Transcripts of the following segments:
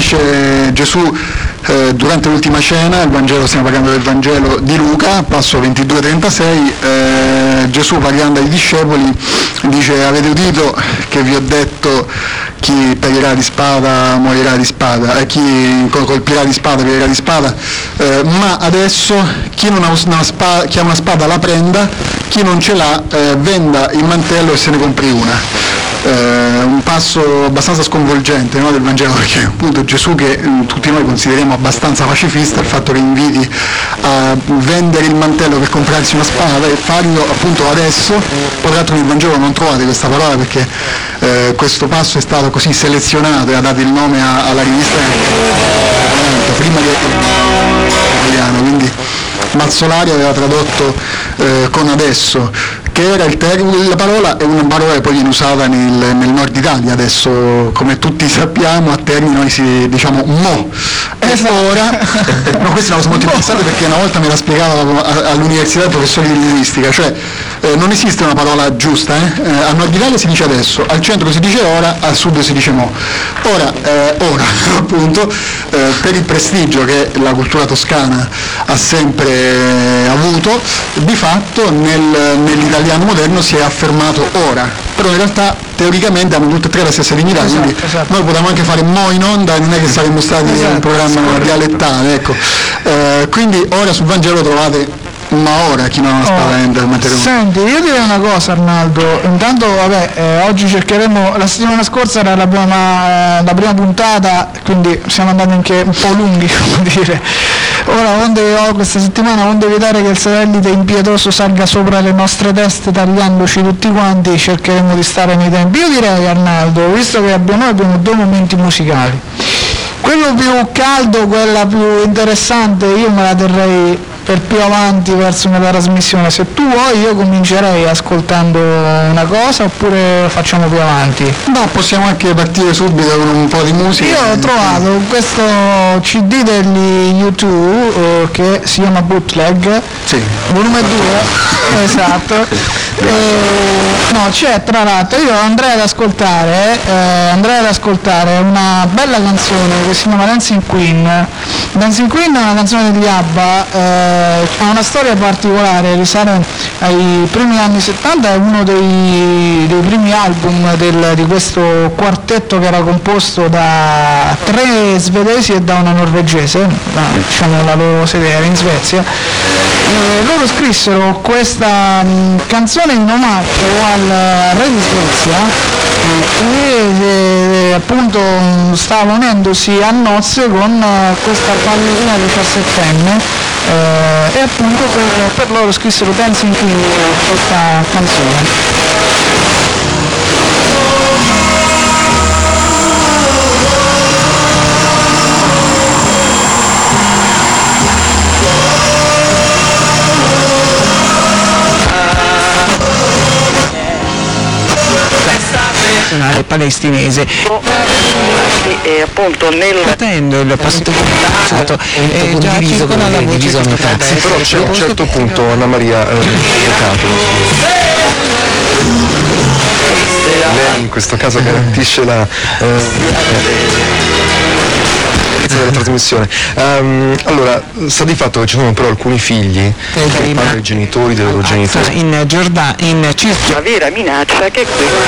dice Gesù durante l'ultima cena, il Vangelo, stiamo parlando del Vangelo di Luca, passo 22-36, Gesù parlando ai discepoli dice: avete udito che vi ho detto, chi perirà di spada morirà di spada, chi colpirà di spada perirà di spada, ma adesso chi ha una spada la prenda, chi non ce l'ha venda il mantello e se ne compri una. Un passo abbastanza sconvolgente, no, del Vangelo, perché appunto Gesù, che tutti noi consideriamo abbastanza pacifista, il fatto che inviti a vendere il mantello per comprarsi una spada e farlo appunto adesso. Poi tra l'altro nel Vangelo non trovate questa parola, perché questo passo è stato così selezionato e ha dato il nome alla rivista prima di italiano, quindi Mazzolari aveva tradotto con adesso, che era la parola è una parola che poi viene usata nel nord Italia adesso, come tutti sappiamo, a Terni noi si diciamo mo, e ora no, questa è una cosa molto interessante, perché una volta me la spiegava all'università il professore di linguistica, cioè non esiste una parola giusta, a nord Italia si dice adesso, al centro si dice ora, al sud si dice mo. Ora appunto, per il prestigio che la cultura toscana ha sempre avuto, di fatto nell'italiano moderno si è affermato ora, però in realtà teoricamente hanno tutte e tre la stessa dignità, quindi noi potevamo anche fare mo in onda e non è che saremmo stati un programma dialettale, ecco. Quindi ora sul Vangelo trovate ma ora chi non ha una spada vende. Senti, io direi una cosa, Arnaldo, intanto oggi cercheremo, la settimana scorsa era la prima puntata, quindi siamo andati anche un po' lunghi, come dire. Ora questa settimana, onde evitare che il satellite impietoso salga sopra le nostre teste tagliandoci tutti quanti, cercheremo di stare nei tempi. Io direi, Arnaldo, visto che noi abbiamo due momenti musicali, quello più caldo, quella più interessante, io me la terrei per più avanti verso una trasmissione. Se tu vuoi io comincerei ascoltando una cosa, oppure facciamo più avanti? No, possiamo anche partire subito con un po' di musica. Io ho trovato questo CD degli U2 che si chiama Bootleg, sì, volume 2, esatto. No, c'è tra l'altro, io andrei ad ascoltare una bella canzone che si chiama Dancing Queen. Dancing Queen è una canzone degli ABBA, ha una storia particolare, risale ai primi anni 70, è uno dei primi album di questo quartetto che era composto da 3 svedesi e da una norvegese, diciamo la loro sede era in Svezia. Loro scrissero questa canzone in omaggio al re di Svezia, che appunto stava unendosi a nozze con questa ballerina 17enne, e appunto per loro scrissero Dancing Queen, questa canzone. Palestinese e appunto partendo il passato già circola la voce sì, però c'è a un certo punto Anna Maria lei in questo caso garantisce la della trasmissione. Allora, sta di fatto che ci sono però alcuni figli che parlano ai genitori dei loro genitori. In una vera minaccia che è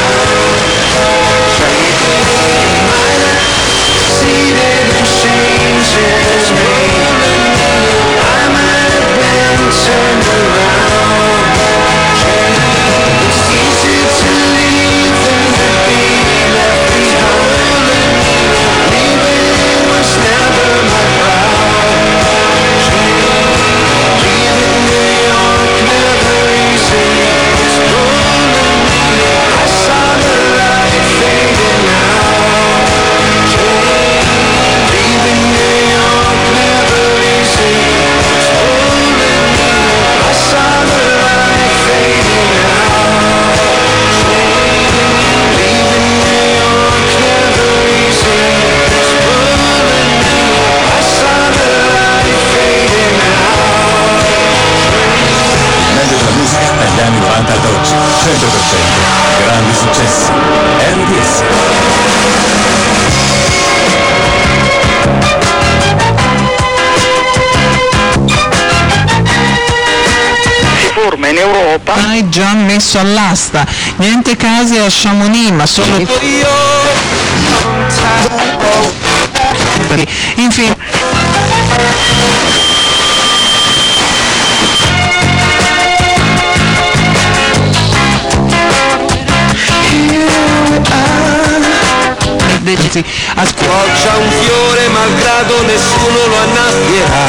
grandi successi. RDS. in Europa. Hai già messo all'asta, niente case a Chamonix, ma solo infine Scoccia un fiore malgrado nessuno lo annabbierà,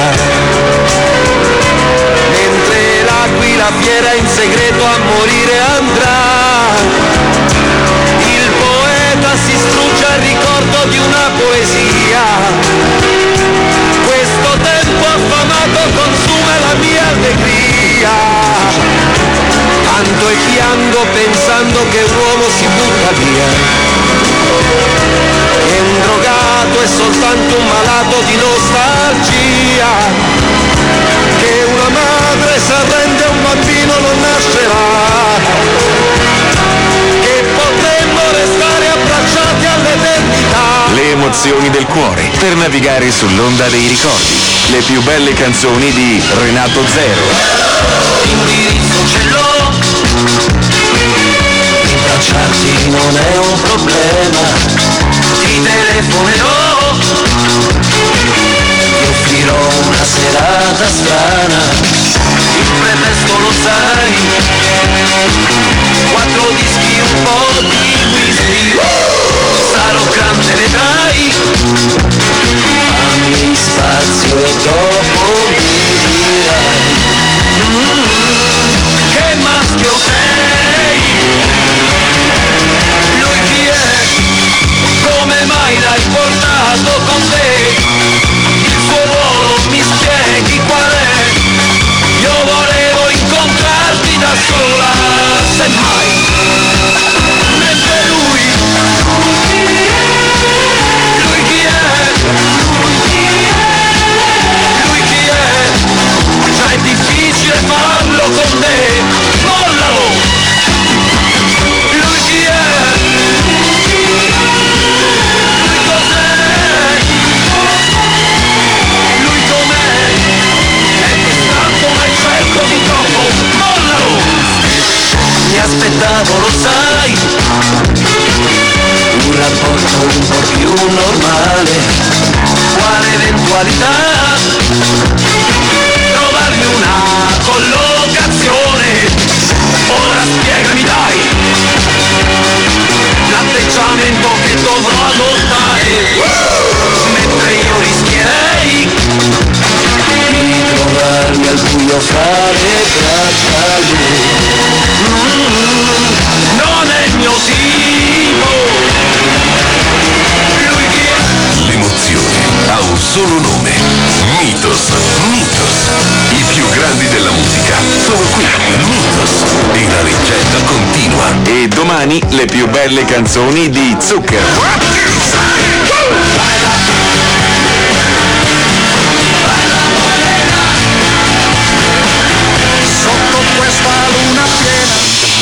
mentre l'aquila fiera in segreto a morire andrà. Il poeta si strugge al ricordo di una poesia, questo tempo affamato consuma la mia allegria. Canto e piango pensando che un uomo si butta via, che un drogato è soltanto un malato di nostalgia, che una madre se arrende un bambino non nascerà, che potremmo restare abbracciati all'eternità. Le emozioni del cuore, per navigare sull'onda dei ricordi. Le più belle canzoni di Renato Zero. L'indirizzo ce l'ho, rintracciarti non è un problema. Ti telefonerò, ti offrirò una serata strana, il pretesto lo sai, 4 dischi, un po' di whisky, sarò grande, vedrai, fammi spazio e dopo mi dirai, che maschio sei, lui chi è? Come mai l'hai portato con te? Il suo ruolo mi spieghi qual è? Io volevo incontrarti da sola, semmai mentre lui chi è? Lui chi è? Già è difficile farlo con te, mollalo! Lui chi è? Mi aspettavo, lo sai, un rapporto un po' più normale. Quale eventualità? Trovarmi una collocazione. Ora spiegami dai, l'atteggiamento che dovrò adottare, mentre io rischierei di trovarmi al buio fra le braccia lui. Non è il mio tipo. Lui chi è? L'emozione ha un solo nome. Mythos. Mythos. I più grandi della musica sono qui. Mythos. E la leggenda continua. E domani le più belle canzoni di Zucchero. Sotto questa luna piena.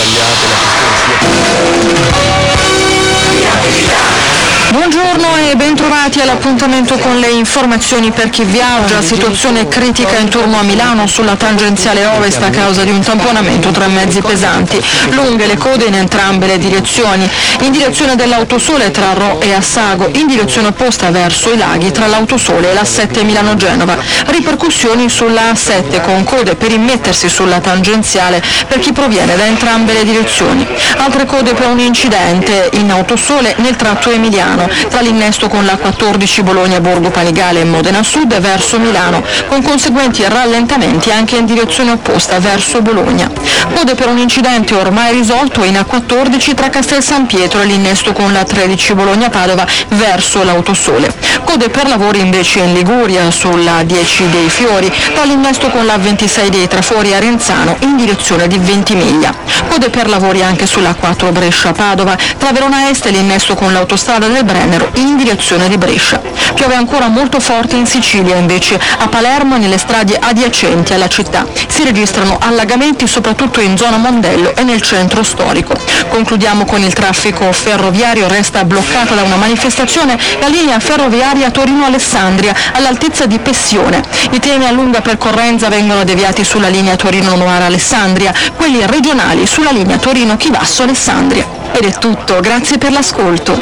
Buongiorno e bentrovati all'appuntamento con le informazioni per chi viaggia. Situazione critica intorno a Milano sulla tangenziale ovest a causa di un tamponamento tra mezzi pesanti. Lunghe le code in entrambe le direzioni. In direzione dell'Autosole tra Rho e Assago, in direzione opposta verso i laghi tra l'Autosole e la A7 Milano-Genova. Ripercussioni sulla A7 con code per immettersi sulla tangenziale per chi proviene da entrambe le direzioni. Altre code per un incidente in Autosole nel tratto emiliano, tra l'innesto con la 14 Bologna-Borgo Panigale e Modena Sud verso Milano, con conseguenti rallentamenti anche in direzione opposta verso Bologna. Code per un incidente ormai risolto in A14 tra Castel San Pietro e l'innesto con la 13 Bologna-Padova verso l'Autosole. Code per lavori invece in Liguria sulla 10 dei Fiori, tra l'innesto con la 26 dei Trafori a Renzano in direzione di Ventimiglia. Code per lavori anche sulla 4 Brescia-Padova, tra Verona Est e l'innesto con l'autostrada del Brennero in direzione di Brescia. Brescia. Piove ancora molto forte in Sicilia invece, a Palermo e nelle strade adiacenti alla città. Si registrano allagamenti soprattutto in zona Mondello e nel centro storico. Concludiamo con il traffico ferroviario, resta bloccata da una manifestazione la linea ferroviaria Torino-Alessandria all'altezza di Pessione. I treni a lunga percorrenza vengono deviati sulla linea Torino-Novara-Alessandria, quelli regionali sulla linea Torino-Chivasso-Alessandria. Ed è tutto, grazie per l'ascolto.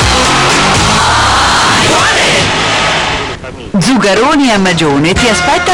Zugaroni a Magione ti aspetta